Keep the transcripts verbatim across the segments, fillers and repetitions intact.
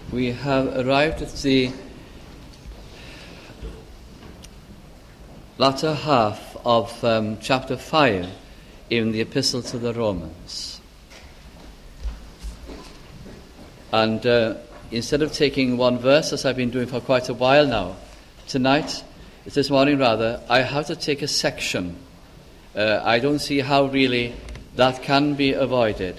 we have arrived at the latter half of um, chapter five in the Epistle to the Romans. And uh, instead of taking one verse, as I've been doing for quite a while now, tonight, this morning rather, I have to take a section. Uh, I don't see how really that can be avoided.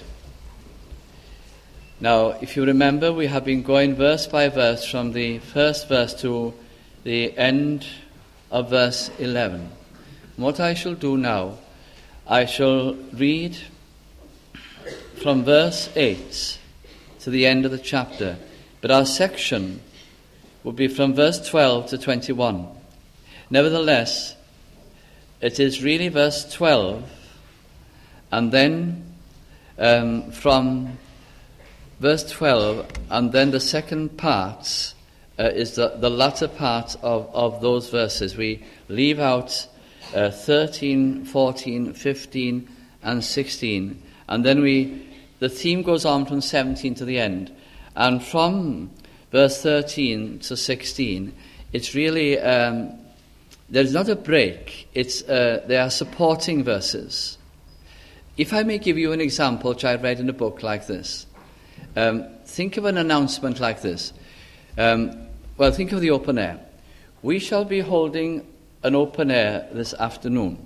Now, if you remember, we have been going verse by verse from the first verse to the end of verse eleven. What I shall do now, I shall read from verse eight to the end of the chapter, but our section will be from verse twelve to twenty-one. Nevertheless, it is really verse twelve, and then um, from verse twelve, and then the second part uh, is the, the latter part of, of those verses. We leave out uh, thirteen, fourteen, fifteen, and sixteen, and then we the theme goes on from seventeen to the end. And from verse thirteen to sixteen, it's really, um, there's not a break. It's uh, they are supporting verses. If I may give you an example, which I read in a book like this. Um, think of an announcement like this. Um, well, think of the open air. We shall be holding an open air this afternoon.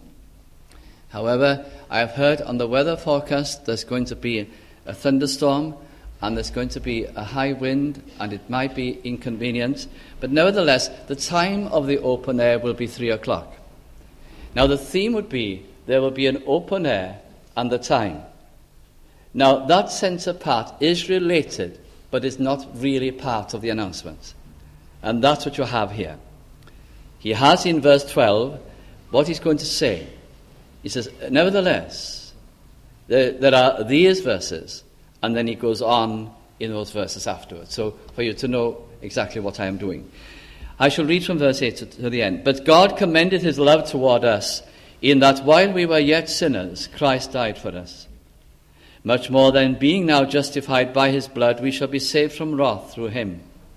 However, I have heard on the weather forecast there's going to be a thunderstorm and there's going to be a high wind and it might be inconvenient. But nevertheless, the time of the open air will be three o'clock. Now, the theme would be there will be an open air and the time. Now, that centre part is related, but is not really part of the announcement. And that's what you have here. He has in verse twelve what he's going to say. He says, nevertheless, there, there are these verses, and then he goes on in those verses afterwards. So, for you to know exactly what I am doing. I shall read from verse eight to, to the end. But God commended his love toward us, in that while we were yet sinners, Christ died for us. Much more then, being now justified by his blood, we shall be saved from wrath through him.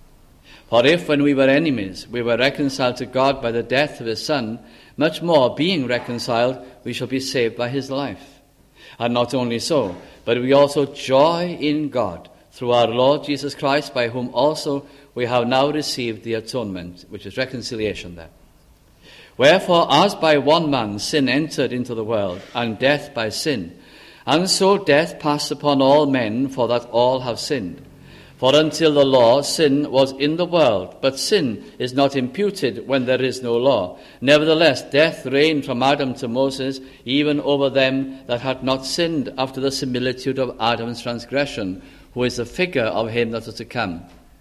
For if, when we were enemies, we were reconciled to God by the death of his Son, much more, being reconciled, we shall be saved by his life. And not only so, but we also joy in God through our Lord Jesus Christ, by whom also we have now received the atonement, which is reconciliation there. Wherefore, as by one man sin entered into the world, and death by sin, and so death passed upon all men, for that all have sinned. For until the law, sin was in the world, but sin is not imputed when there is no law. Nevertheless, death reigned from Adam to Moses, even over them that had not sinned, after the similitude of Adam's transgression, who is the figure of him that is to come.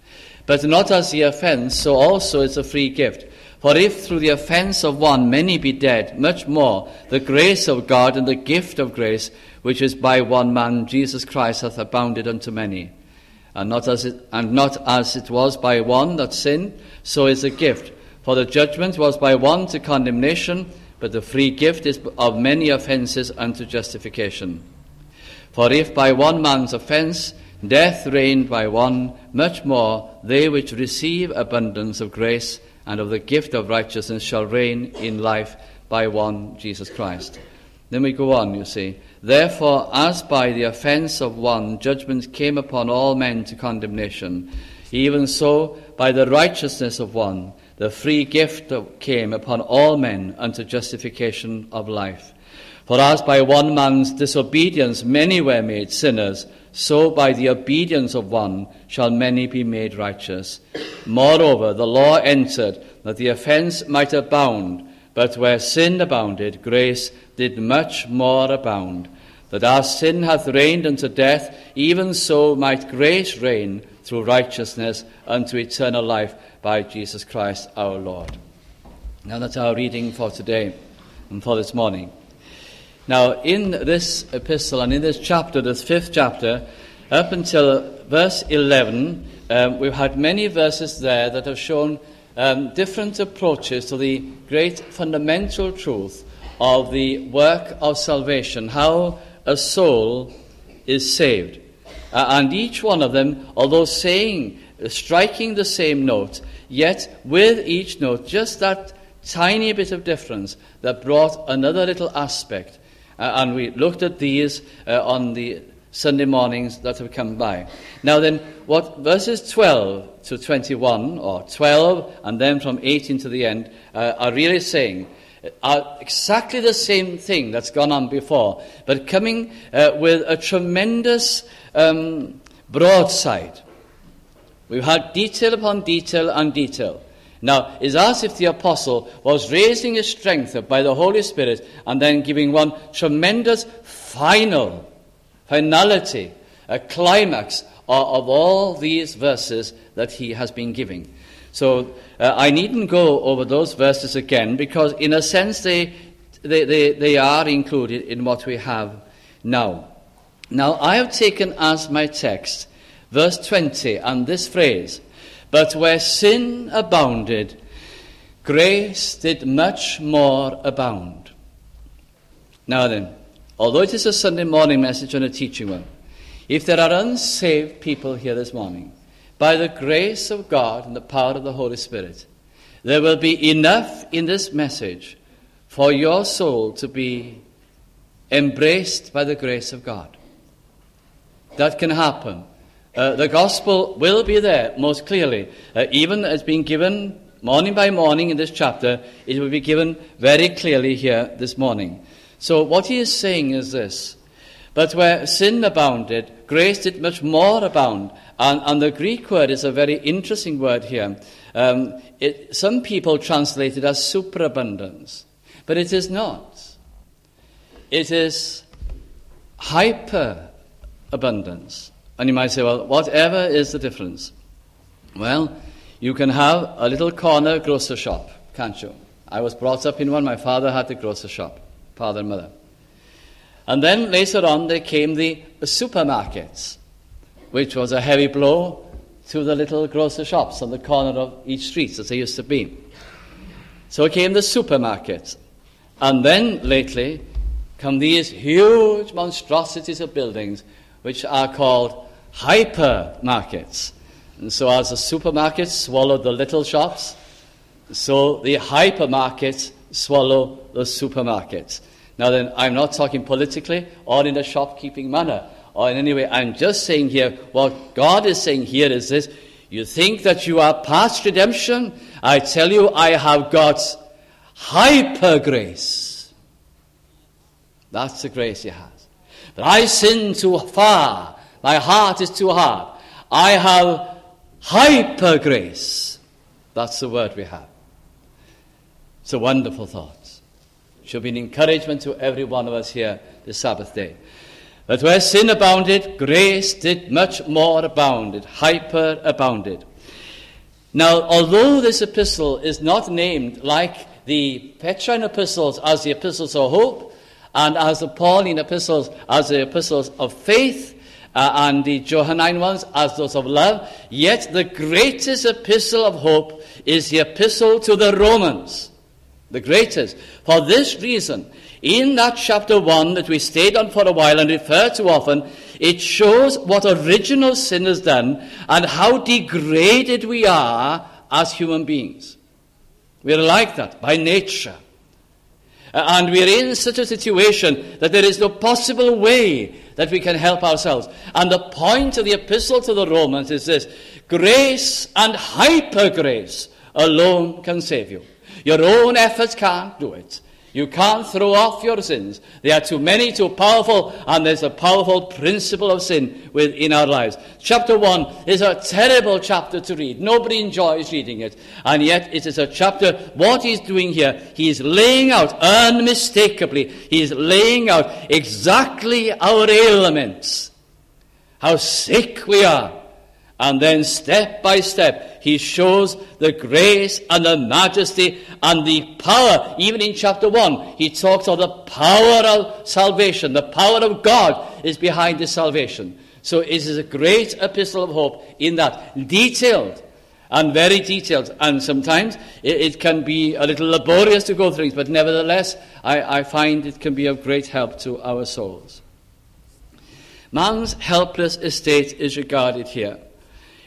But not as the offense, so also is the free gift. For if through the offense of one many be dead, much more the grace of God and the gift of grace, which is by one man, Jesus Christ, hath abounded unto many. And not as it, and not as it was by one that sinned, so is the gift. For the judgment was by one to condemnation, but the free gift is of many offences unto justification. For if by one man's offence death reigned by one, much more they which receive abundance of grace and of the gift of righteousness shall reign in life by one, Jesus Christ. Then we go on, you see. Therefore, as by the offence of one judgment came upon all men to condemnation, even so by the righteousness of one the free gift came upon all men unto justification of life. For as by one man's disobedience many were made sinners, so by the obedience of one shall many be made righteous. Moreover, the law entered that the offence might abound, but where sin abounded, grace did much more abound, that as sin hath reigned unto death, even so might grace reign through righteousness unto eternal life by Jesus Christ our Lord. Now that's our reading for today and for this morning. Now, in this epistle and in this chapter, this fifth chapter, up until verse eleven, um, we've had many verses there that have shown um, different approaches to the great fundamental truth of the work of salvation, how a soul is saved. Uh, and each one of them, although saying striking the same note, yet with each note just that tiny bit of difference that brought another little aspect. Uh, and we looked at these uh, on the Sunday mornings that have come by. Now then, what verses twelve to twenty-one, or twelve and then from eighteen to the end, uh, are really saying are exactly the same thing that's gone on before, but coming uh, with a tremendous um, broadside. We've had detail upon detail and detail. Now, it's as if the apostle was raising his strength up by the Holy Spirit and then giving one tremendous final, finality, a climax of, of all these verses that he has been giving. So uh, I needn't go over those verses again, because in a sense they, they, they, they are included in what we have now. Now, I have taken as my text verse twenty and this phrase, "But where sin abounded, grace did much more abound." Now then, although it is a Sunday morning message and a teaching one, if there are unsaved people here this morning, by the grace of God and the power of the Holy Spirit, there will be enough in this message for your soul to be embraced by the grace of God. That can happen. Uh, the gospel will be there most clearly. Uh, even as being given morning by morning in this chapter, it will be given very clearly here this morning. So what he is saying is this: "But where sin abounded, grace did much more abound." And, and the Greek word is a very interesting word here. Um, it, some people translate it as superabundance, but it is not. It is hyperabundance. And you might say, well, whatever is the difference? Well, you can have a little corner grocer shop, can't you? I was brought up in one. My father had the grocer shop, father and mother. And then later on there came the supermarkets, which was a heavy blow to the little grocer shops on the corner of each street, as they used to be. So came the supermarkets. And then lately come these huge monstrosities of buildings, which are called hypermarkets. And so as the supermarkets swallowed the little shops, so the hypermarkets swallow the supermarkets. Now then, I'm not talking politically or in a shopkeeping manner, or in any way. I'm just saying here, what God is saying here is this: you think that you are past redemption? I tell you, I have God's hyper grace. That's the grace he has. But I sin too far. My heart is too hard. I have hyper grace. That's the word we have. It's a wonderful thought. It should be an encouragement to every one of us here this Sabbath day. But where sin abounded, grace did much more abound. It hyper abounded. Now, although this epistle is not named like the Petrine epistles as the epistles of hope, and as the Pauline epistles as the epistles of faith, uh, and the Johannine ones as those of love, yet the greatest epistle of hope is the epistle to the Romans. The greatest. For this reason, in that chapter one that we stayed on for a while and refer to often, it shows what original sin has done and how degraded we are as human beings. We're like that by nature. And we're in such a situation that there is no possible way that we can help ourselves. And the point of the epistle to the Romans is this: grace and hyper grace alone can save you. Your own efforts can't do it. You can't throw off your sins. They are too many, too powerful, and there's a powerful principle of sin within our lives. Chapter one is a terrible chapter to read. Nobody enjoys reading it. And yet it is a chapter, what he's doing here, he's laying out unmistakably, he's laying out exactly our ailments, how sick we are. And then step by step, he shows the grace and the majesty and the power. Even in chapter one, he talks of the power of salvation. The power of God is behind this salvation. So it is a great epistle of hope in that. Detailed and very detailed. And sometimes it, it can be a little laborious to go through things, but nevertheless, I, I find it can be of great help to our souls. Man's helpless estate is regarded here.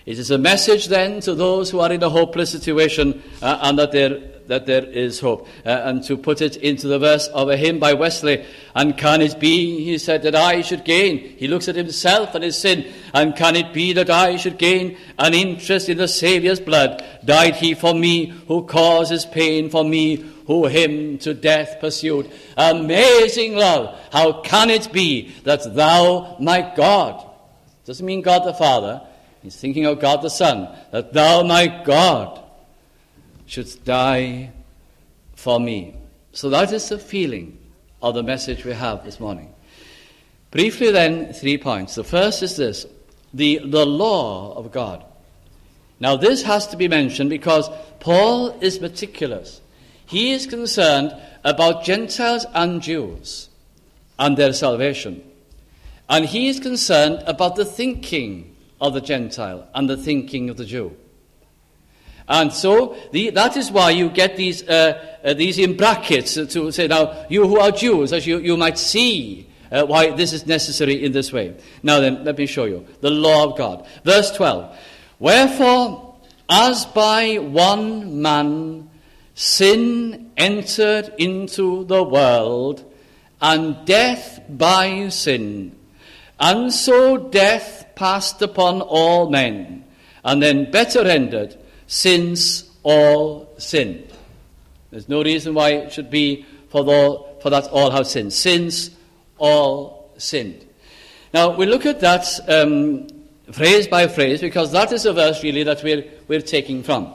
It is a message then to those who are in a hopeless situation uh, and that there, that there is hope. Uh, and to put it into the verse of a hymn by Wesley, and can it be, he said, that I should gain, he looks at himself and his sin, and can it be that I should gain an interest in the Saviour's blood? Died he for me, who causes pain for me, who him to death pursued. Amazing love, how can it be that thou, my God, doesn't mean God the Father, he's thinking of God the Son, that thou, my God, shouldst die for me. So that is the feeling of the message we have this morning. Briefly then, three points. The first is this, the, the law of God. Now this has to be mentioned because Paul is meticulous. He is concerned about Gentiles and Jews and their salvation. And he is concerned about the thinking of the Gentile and the thinking of the Jew. And so the, that is why you get these uh, uh, these in brackets to say, now, you who are Jews, as you, you might see uh, why this is necessary in this way. Now then, let me show you. The law of God. Verse twelve. Wherefore, as by one man sin entered into the world, and death by sin, and so death passed upon all men, and then better ended, since all sinned. There's no reason why it should be for, the, for that all have sinned. Since all sinned. Now, we look at that um, phrase by phrase, because that is a verse really that we're, we're taking from.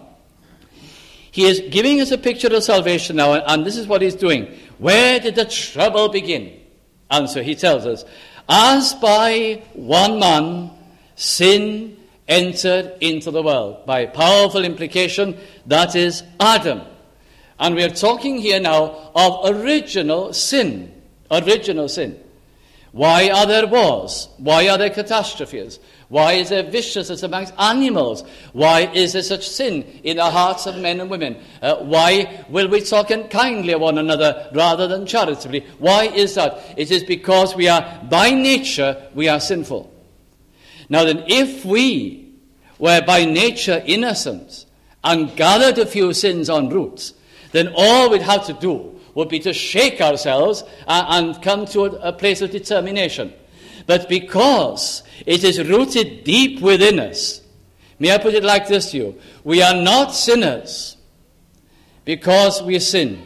He is giving us a picture of salvation now, and this is what he's doing. Where did the trouble begin? And so he tells us, as by one man sin entered into the world. By powerful implication, that is Adam. And we are talking here now of original sin. Original sin. Why are there wars? Why are there catastrophes? Why is there viciousness amongst animals? Why is there such sin in the hearts of men and women? Uh, why will we talk unkindly of one another rather than charitably? Why is that? It is because we are, by nature, we are sinful. Now then, if we were by nature innocent and gathered a few sins en route, then all we'd have to do would be to shake ourselves and, and come to a, a place of determination. But because it is rooted deep within us, may I put it like this to you, we are not sinners because we sin.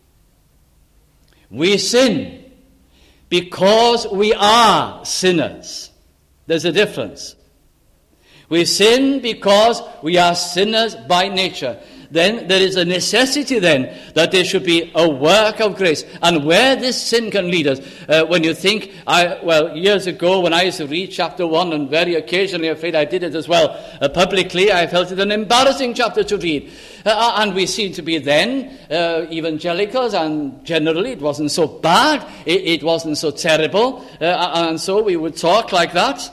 We sin because we are sinners. There's a difference. We sin because we are sinners by nature. Then there is a necessity then that there should be a work of grace. And where this sin can lead us, uh, when you think, I, well, years ago when I used to read chapter one, and very occasionally, I'm afraid I did it as well, uh, publicly, I felt it an embarrassing chapter to read. Uh, and we seem to be then, uh, evangelicals, and generally it wasn't so bad, it, it wasn't so terrible, uh, and so we would talk like that.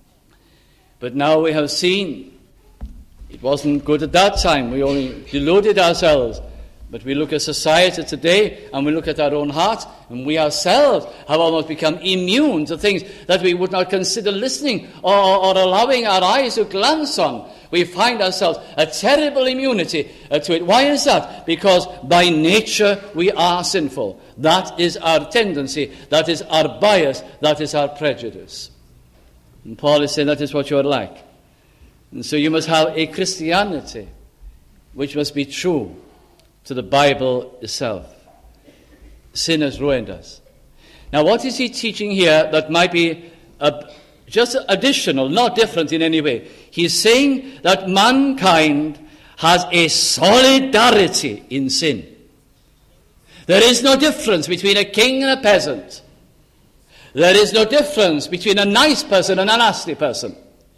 But now we have seen it wasn't good at that time. We only deluded ourselves. But we look at society today, and we look at our own heart, and we ourselves have almost become immune to things that we would not consider listening or, or allowing our eyes to glance on. We find ourselves a terrible immunity uh, to it. Why is that? Because by nature we are sinful. That is our tendency. That is our bias. That is our prejudice. And Paul is saying that is what you are like. And so you must have a Christianity which must be true to the Bible itself. Sin has ruined us. Now what is he teaching here that might be a, just additional, not different in any way? He's saying that mankind has a solidarity in sin. There is no difference between a king and a peasant. There is no difference between a nice person and a nasty person.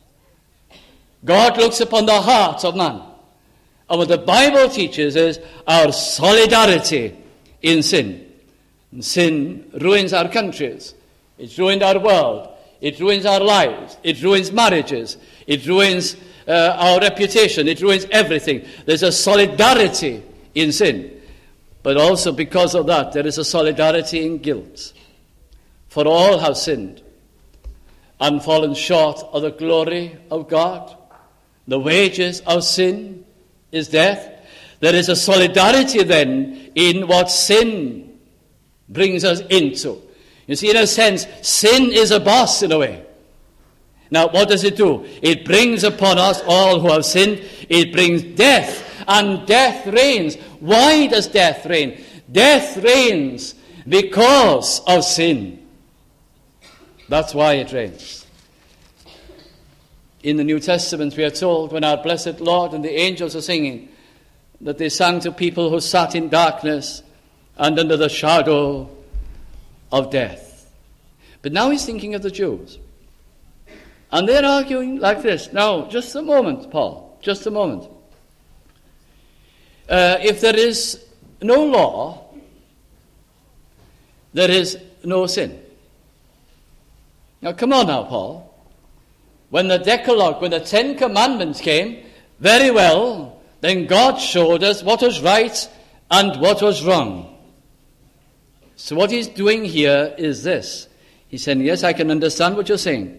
God looks upon the heart of man. And what the Bible teaches is our solidarity in sin. And sin ruins our countries. It ruined our world. It ruins our lives. It ruins marriages. It ruins uh, our reputation. It ruins everything. There's a solidarity in sin. But also because of that, there is a solidarity in guilt. For all have sinned and fallen short of the glory of God. The wages of sin is death. There is a solidarity then in what sin brings us into. You see, in a sense, sin is a boss in a way. Now, what does it do? It brings upon us all who have sinned, it brings death, and death reigns. Why does death reign? Death reigns because of sin. That's why it reigns. In the New Testament, we are told, when our blessed Lord and the angels are singing, that they sang to people who sat in darkness and under the shadow of death. But now he's thinking of the Jews. And they're arguing like this. Now, just a moment, Paul, just a moment. Uh, if there is no law, there is no sin. Now, come on now, Paul. When the Decalogue, when the Ten Commandments came, very well, then God showed us what was right and what was wrong. So what he's doing here is this. He's saying, yes, I can understand what you're saying.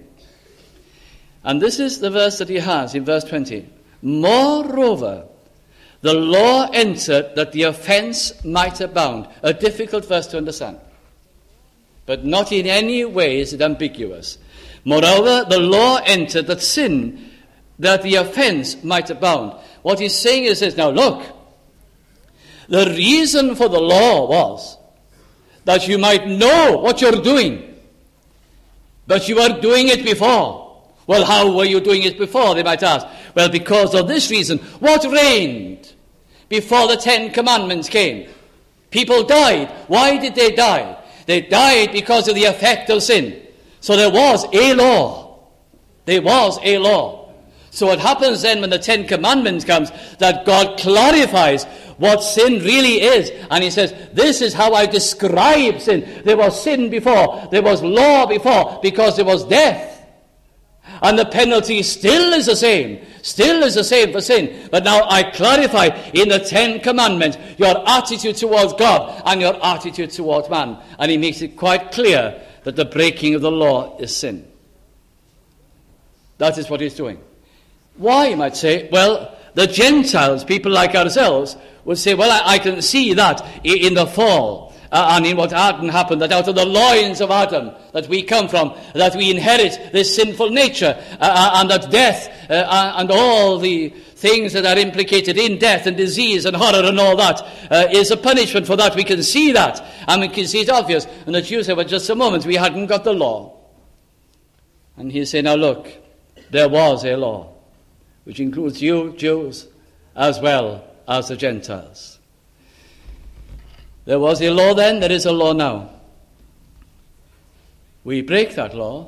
And this is the verse that he has in verse twenty. Moreover, the law entered that the offense might abound. A difficult verse to understand. But not in any way is it ambiguous. Moreover, the law entered that sin, that the offense might abound. What he's saying is this, now look, the reason for the law was that you might know what you're doing, but you were doing it before. Well, how were you doing it before, they might ask. Well, because of this reason. What reigned before the Ten Commandments came? People died. Why did they die? They died because of the effect of sin. So there was a law. There was a law. So what happens then when the Ten Commandments comes, that God clarifies what sin really is. And he says, this is how I describe sin. There was sin before. There was law before, because there was death. And the penalty still is the same. Still is the same for sin. But now I clarify in the Ten Commandments your attitude towards God and your attitude towards man. And he makes it quite clear that the breaking of the law is sin. That is what he's doing. Why, you might say? Well, the Gentiles, people like ourselves, would say, well, I, I can see that in the fall. Uh, and in what Adam happened, that out of the loins of Adam that we come from, that we inherit this sinful nature, uh, and that death uh, and all the things that are implicated in death and disease and horror and all that uh, is a punishment for that. We can see that, and we can see it obvious. And the Jews say, well, just a moment, we hadn't got the law. And he said, now look, there was a law, which includes you, Jews, as well as the Gentiles. There was a law then, there is a law now. We break that law.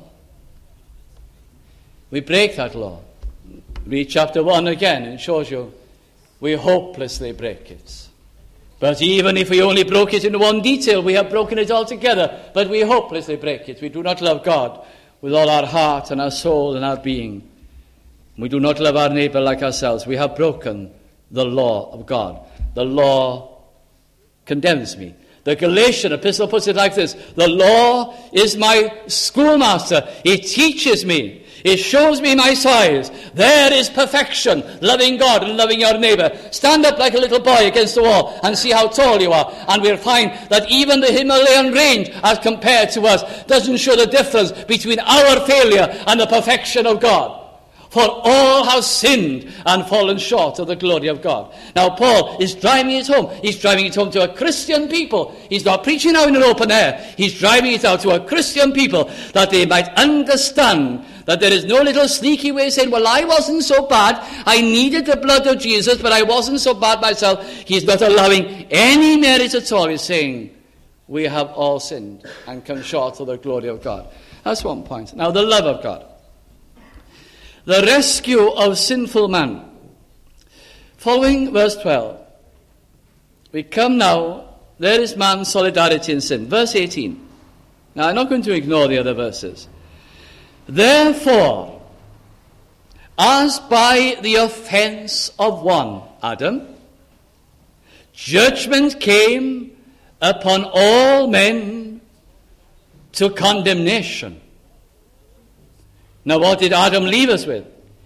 We break that law. Read chapter one again, and it shows you we hopelessly break it. But even if we only broke it in one detail, we have broken it altogether. But we hopelessly break it. We do not love God with all our heart and our soul and our being. We do not love our neighbor like ourselves. We have broken the law of God. The law condemns me. The Galatian epistle puts it like this. The law is my schoolmaster. It teaches me. It shows me my size. There is perfection. Loving God and loving your neighbor. Stand up like a little boy against the wall and see how tall you are. And we'll find that even the Himalayan range as compared to us doesn't show the difference between our failure and the perfection of God. For all have sinned and fallen short of the glory of God. Now Paul is driving it home. He's driving it home to a Christian people. He's not preaching out in an open air. He's driving it out to a Christian people that they might understand that there is no little sneaky way of saying, well, I wasn't so bad. I needed the blood of Jesus, but I wasn't so bad myself. He's not allowing any merit at all. He's saying, we have all sinned and come short of the glory of God. That's one point. Now, the love of God. The rescue of sinful man. Following verse twelve. We come now, there is man's solidarity in sin. Verse eighteen. Now I'm not going to ignore the other verses. Therefore, as by the offense of one, Adam, judgment came upon all men to condemnation. Now what did Adam leave us with?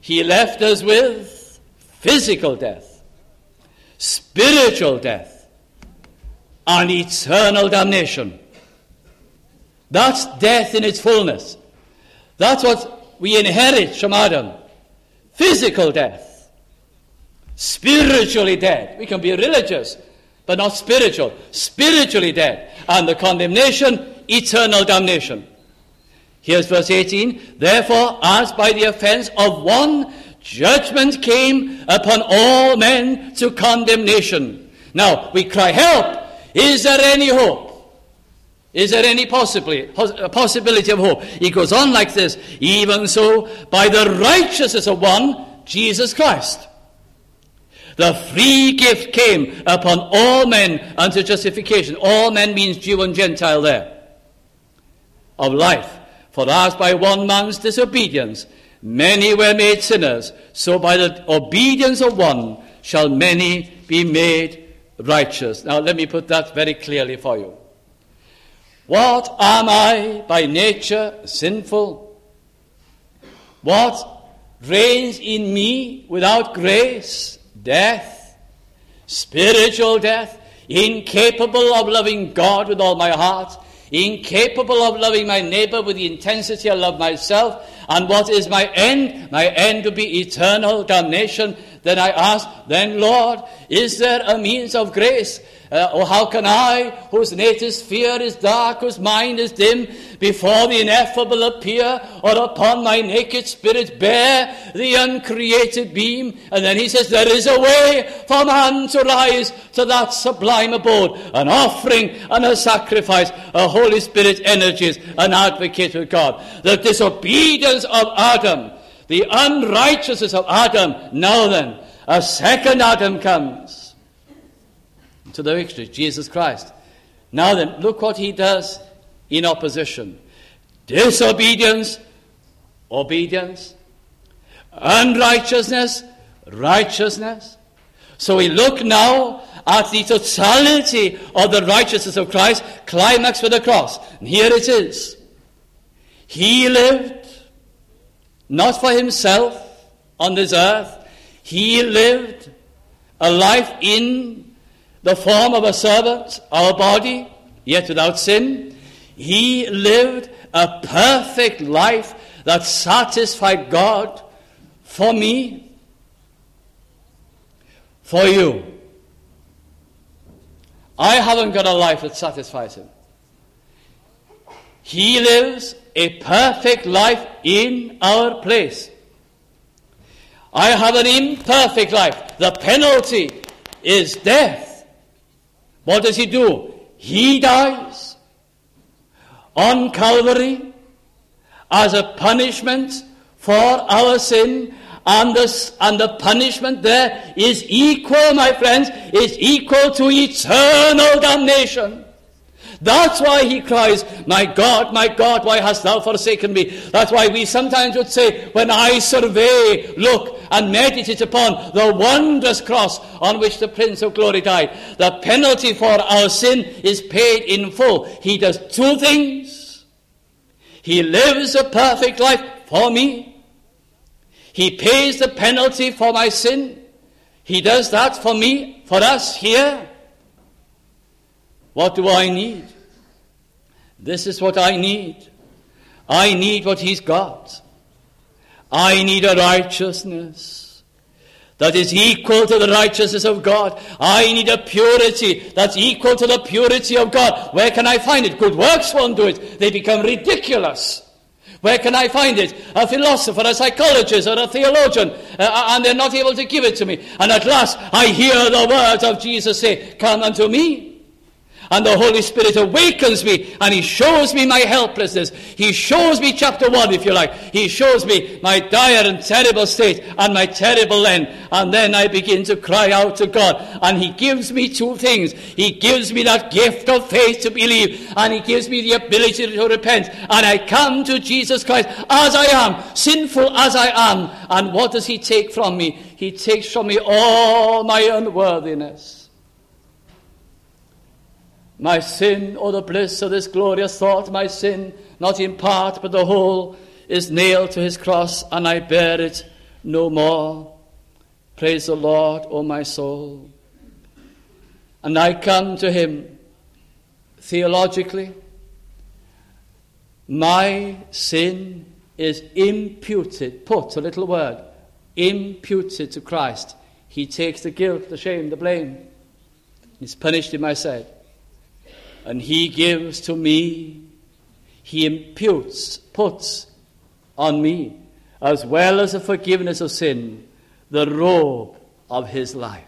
he left us with physical death, spiritual death, and eternal damnation. That's death in its fullness. That's what we inherit from Adam. Physical death. Spiritually dead. We can be religious, but not spiritual. Spiritually dead. And the condemnation, eternal damnation. Here's verse eighteen. Therefore, as by the offense of one, judgment came upon all men to condemnation. Now, we cry, help! Is there any hope? Is there any possibly, possibility of hope? He goes on like this. Even so, by the righteousness of one, Jesus Christ, the free gift came upon all men unto justification. All men means Jew and Gentile there. Of life. For as by one man's disobedience many were made sinners, so by the obedience of one shall many be made righteous. Now let me put that very clearly for you. What am I by nature sinful? What reigns in me without grace? Death, spiritual death, incapable of loving God with all my heart, incapable of loving my neighbor with the intensity I love myself. And what is my end? My end will be eternal damnation. Then I ask, then Lord, is there a means of grace? Uh, or how can I, whose native sphere is dark, whose mind is dim, before the ineffable appear, or upon my naked spirit bear the uncreated beam? And then he says, there is a way for man to rise to that sublime abode, an offering and a sacrifice, a Holy Spirit energies, an advocate with God. The disobedience of Adam, the unrighteousness of Adam, now then, a second Adam comes to the victory, Jesus Christ. Now then, look what he does in opposition. Disobedience, obedience. Unrighteousness, righteousness. So we look now at the totality of the righteousness of Christ, climax with the cross. And here it is. He lived not for himself on this earth. He lived a life in the form of a servant, our body, yet without sin. He lived a perfect life that satisfied God for me, for you. I haven't got a life that satisfies him. He lives a perfect life in our place. I have an imperfect life. The penalty is death. What does he do? He dies on Calvary as a punishment for our sin, and the, and the punishment there is equal, my friends, is equal to eternal damnation. That's why he cries, my God, my God, why hast thou forsaken me? That's why we sometimes would say, when I survey, look, and meditate upon the wondrous cross on which the Prince of Glory died, the penalty for our sin is paid in full. He does two things. He lives a perfect life for me. He pays the penalty for my sin. He does that for me, for us here. What do I need? This is what I need. I need what he's got. I need a righteousness that is equal to the righteousness of God. I need a purity that's equal to the purity of God. Where can I find it? Good works won't do it. They become ridiculous. Where can I find it? A philosopher, a psychologist, or a theologian, uh, and they're not able to give it to me. And at last, I hear the words of Jesus say, come unto me. And the Holy Spirit awakens me, and he shows me my helplessness. He shows me chapter one, if you like. He shows me my dire and terrible state and my terrible end. And then I begin to cry out to God. And he gives me two things. He gives me that gift of faith to believe, and he gives me the ability to repent. And I come to Jesus Christ as I am, sinful as I am. And what does he take from me? He takes from me all my unworthiness. My sin, oh the bliss of this glorious thought, my sin, not in part but the whole, is nailed to his cross, and I bear it no more. Praise the Lord, O my soul. And I come to him theologically. My sin is imputed, put, a little word, imputed to Christ. He takes the guilt, the shame, the blame. He's punished in my stead. And he gives to me, he imputes, puts on me, as well as the forgiveness of sin, the robe of his life.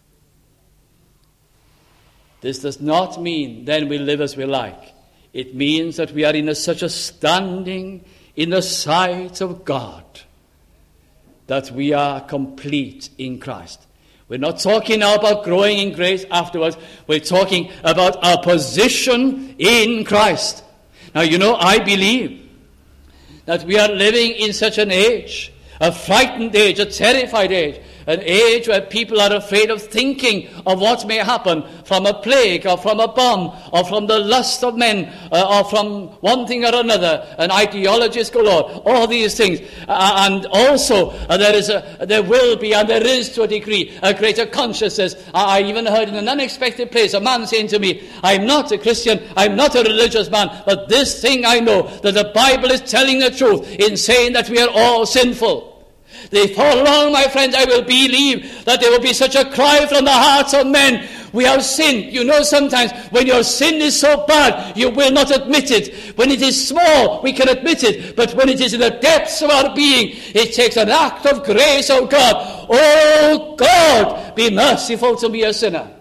This does not mean then we live as we like. It means that we are in a, such a standing in the sight of God that we are complete in Christ. We're not talking now about growing in grace afterwards. We're talking about our position in Christ. Now, you know, I believe that we are living in such an age, a frightened age, a terrified age, an age where people are afraid of thinking of what may happen from a plague or from a bomb or from the lust of men uh, or from one thing or another, and ideologies galore, all these things. Uh, and also uh, there is a, there will be, and there is to a degree, a greater consciousness. I, I even heard in an unexpected place a man saying to me, I'm not a Christian, I'm not a religious man, but this thing I know, that the Bible is telling the truth in saying that we are all sinful. Before long, my friends, I will believe that there will be such a cry from the hearts of men. We have sinned. You know, sometimes when your sin is so bad, you will not admit it. When it is small, we can admit it. But when it is in the depths of our being, it takes an act of grace, oh God. Oh God, be merciful to me, a sinner.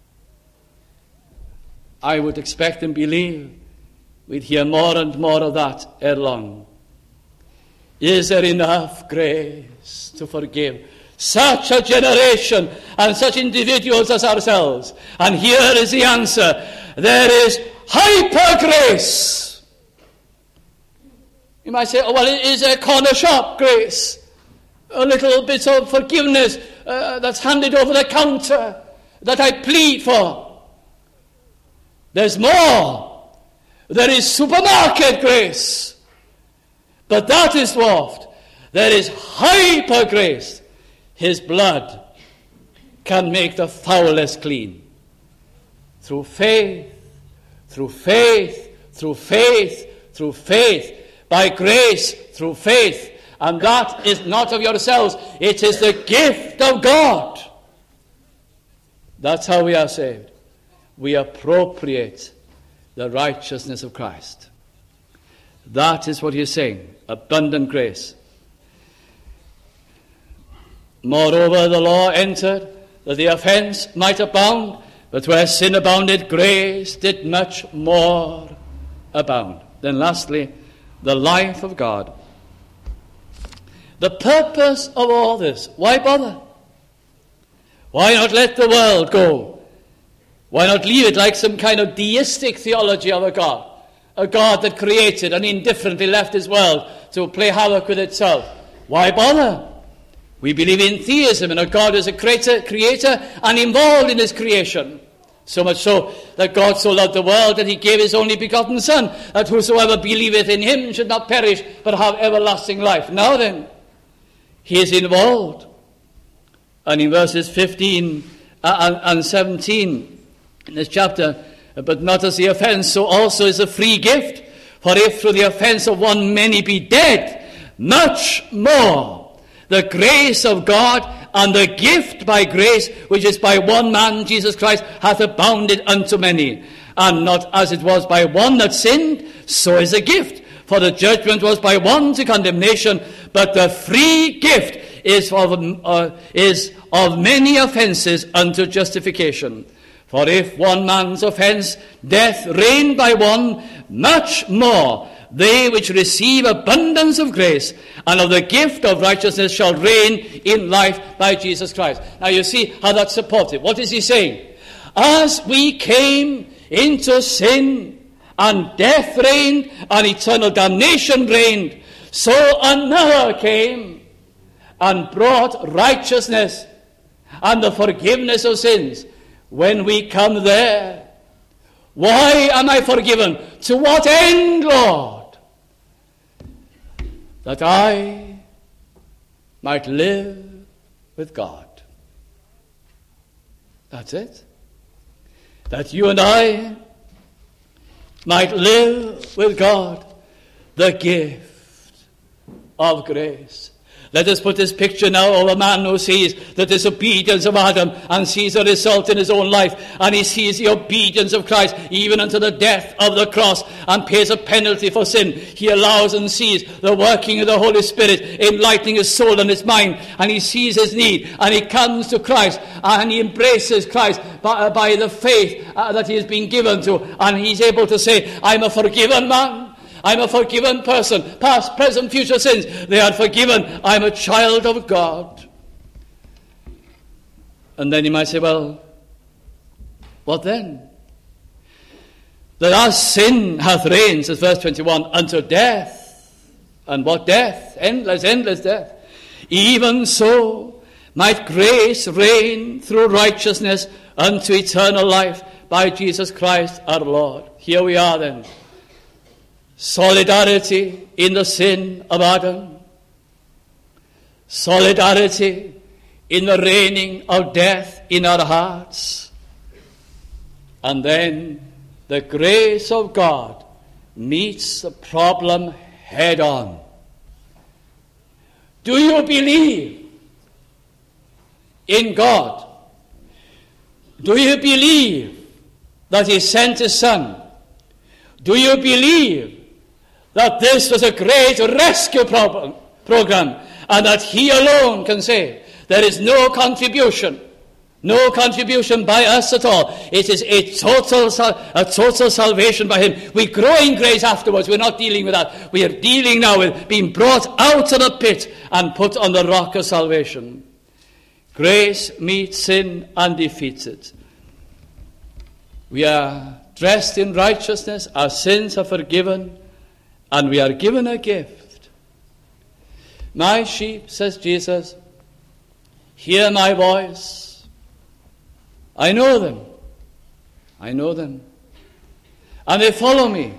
I would expect and believe we'd hear more and more of that ere long. Is there enough grace to forgive such a generation and such individuals as ourselves? And here is the answer. There is hyper grace. You might say, oh, well, it is a corner shop grace. A little bit of forgiveness uh, that's handed over the counter that I plead for. There's more. There is supermarket grace. But that is dwarfed. There is hyper grace. His blood can make the foulest clean. Through faith, through faith, through faith, through faith. By grace, through faith. And that is not of yourselves. It is the gift of God. That's how we are saved. We appropriate the righteousness of Christ. That is what he is saying. Abundant grace. Moreover, the law entered that the offense might abound, but where sin abounded, grace did much more abound. Then lastly, the life of God. The purpose of all this. Why bother? Why not let the world go? Why not leave it like some kind of deistic theology of a God? A God that created and indifferently left his world to play havoc with itself. Why bother? We believe in theism and a God is a creator, creator and involved in his creation. So much so that God so loved the world that he gave his only begotten Son, that whosoever believeth in him should not perish but have everlasting life. Now then, he is involved. And in verses fifteen and seventeen in this chapter, but not as the offense, so also is a free gift. For if through the offense of one many be dead, much more the grace of God and the gift by grace, which is by one man, Jesus Christ, hath abounded unto many. And not as it was by one that sinned, so is a gift. For the judgment was by one to condemnation, but the free gift is of, uh, is of many offenses unto justification. For if one man's offense, death, reigned by one, much more they which receive abundance of grace and of the gift of righteousness shall reign in life by Jesus Christ. Now you see how that's supported. What is he saying? As we came into sin and death reigned and eternal damnation reigned, so another came and brought righteousness and the forgiveness of sins. When we come there, why am I forgiven? To what end, Lord? That I might live with God. That's it. That you and I might live with God, the gift of grace. Let us put this picture now of a man who sees the disobedience of Adam and sees the result in his own life, and he sees the obedience of Christ even unto the death of the cross, and pays a penalty for sin. He allows and sees the working of the Holy Spirit enlightening his soul and his mind, and he sees his need, and he comes to Christ, and he embraces Christ by, by the faith uh, that he has been given to, and he's able to say, I'm a forgiven man. I'm a forgiven person. Past, present, future sins, they are forgiven. I'm a child of God. And then you might say, well, what then? That our sin hath reigned, says verse twenty-one, unto death. And what death? Endless, endless death. Even so might grace reign through righteousness unto eternal life by Jesus Christ our Lord. Here we are then. Solidarity in the sin of Adam. Solidarity in the reigning of death in our hearts. And then the grace of God meets the problem head on. Do you believe in God? Do you believe that He sent His Son? Do you believe that this was a great rescue problem, program, and that He alone can save? There is no contribution, no contribution by us at all. It is a total, a total salvation by Him. We grow in grace afterwards. We're not dealing with that. We are dealing now with being brought out of the pit and put on the rock of salvation. Grace meets sin and defeats it. We are dressed in righteousness. Our sins are forgiven. And we are given a gift. My sheep, says Jesus, hear my voice. I know them. I know them. And they follow me.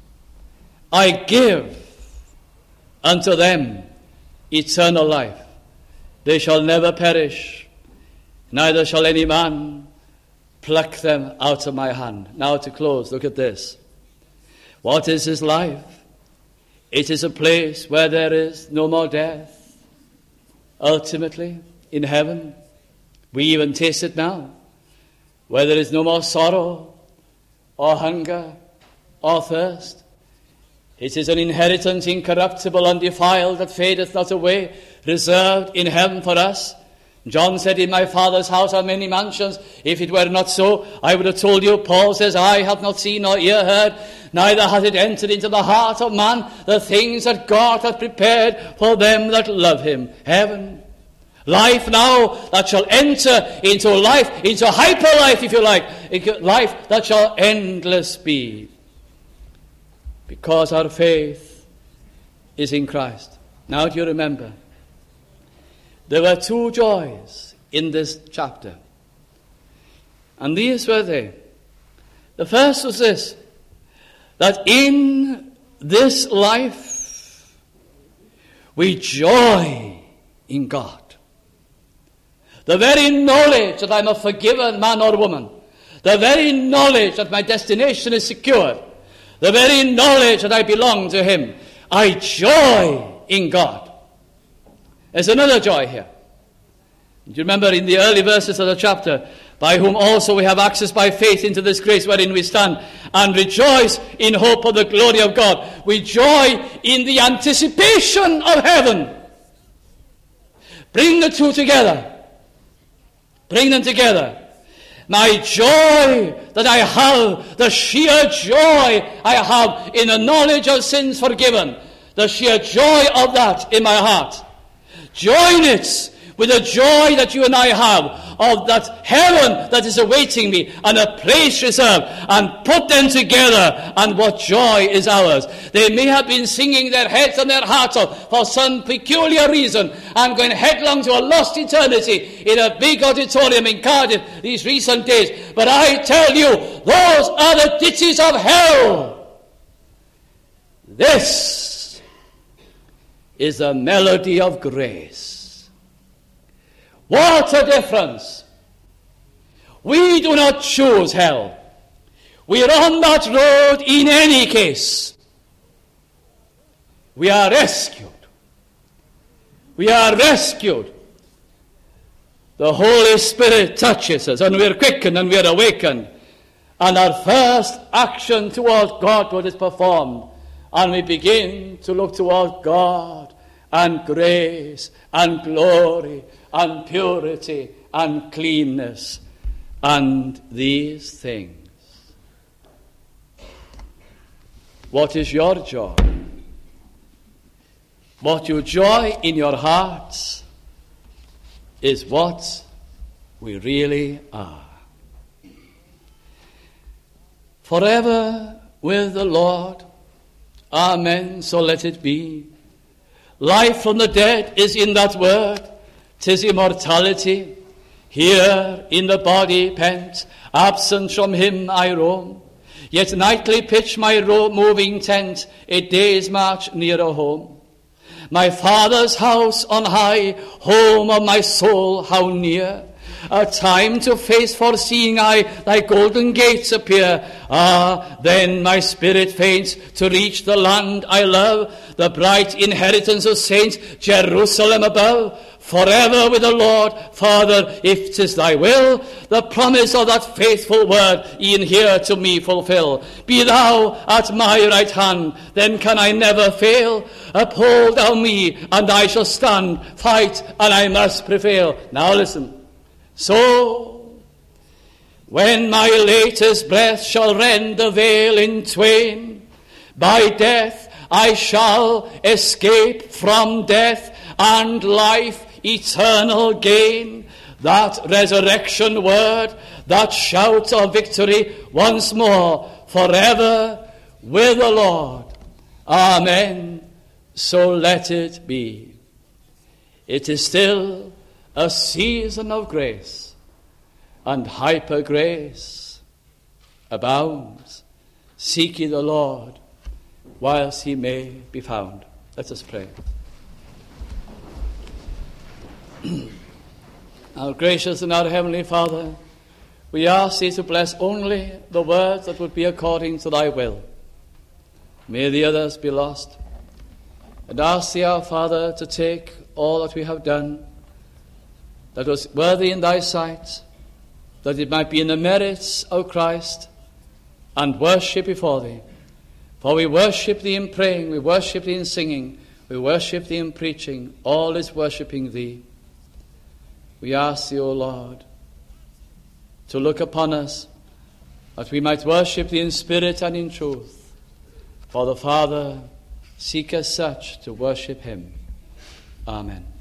I give unto them eternal life. They shall never perish, neither shall any man pluck them out of my hand. Now to close, look at this. What is this life? It is a place where there is no more death. Ultimately, in heaven, we even taste it now, where there is no more sorrow, or hunger, or thirst. It is an inheritance incorruptible, undefiled, that fadeth not away, reserved in heaven for us. John said, in my Father's house are many mansions. If it were not so, I would have told you. Paul says, eye hath not seen nor ear heard, neither hath it entered into the heart of man the things that God hath prepared for them that love Him. Heaven. Life now that shall enter into life, into hyper life, if you like. Life that shall endless be. Because our faith is in Christ. Now do you remember? There were two joys in this chapter. And these were they. The first was this, that in this life we joy in God. The very knowledge that I'm a forgiven man or woman, the very knowledge that my destination is secure, the very knowledge that I belong to Him, I joy in God. There's another joy here. Do you remember in the early verses of the chapter, by whom also we have access by faith into this grace wherein we stand, and rejoice in hope of the glory of God. We joy in the anticipation of heaven. Bring the two together. Bring them together. My joy that I have, the sheer joy I have in the knowledge of sins forgiven, the sheer joy of that in my heart. Join it with the joy that you and I have of that heaven that is awaiting me and a place reserved, and put them together, and what joy is ours. They may have been singing their heads and their hearts off for some peculiar reason and going headlong to a lost eternity in a big auditorium in Cardiff these recent days. But I tell you, those are the ditches of hell. This is the melody of grace. What a difference! We do not choose hell. We are on that road in any case. We are rescued. We are rescued. The Holy Spirit touches us, and we are quickened and we are awakened. And our first action toward God is performed. And we begin to look toward God and grace and glory and purity and cleanness and these things. What is your joy? What you joy in your hearts is what we really are. Forever with the Lord. Amen, so let it be. Life from the dead is in that word. 'Tis immortality. Here in the body pent, absent from him I roam. Yet nightly pitch my ro- moving tent, a day's march nearer home. My Father's house on high, home of my soul, how near. A time to face foreseeing I, thy golden gates appear. Ah, then my spirit faints to reach the land I love, the bright inheritance of saints, Jerusalem above. Forever with the Lord, Father, if 'tis thy will, the promise of that faithful word e'en here to me fulfill. Be thou at my right hand, then can I never fail. Uphold thou me, and I shall stand, fight, and I must prevail. Now listen. So, when my latest breath shall rend the veil in twain, by death I shall escape from death and life eternal gain. That resurrection word, that shout of victory once more, forever with the Lord. Amen. So let it be. It is still a season of grace, and hyper grace abounds. Seek ye the Lord whilst he may be found. Let us pray. Our gracious and our heavenly Father, we ask thee to bless only the words that would be according to thy will. May the others be lost. And ask thee, our Father, to take all that we have done that was worthy in thy sight, that it might be in the merits of Christ, and worship before thee. For we worship thee in praying, we worship thee in singing, we worship thee in preaching. All is worshipping thee. We ask thee, O Lord, to look upon us, that we might worship thee in spirit and in truth. For the Father seeketh such to worship him. Amen.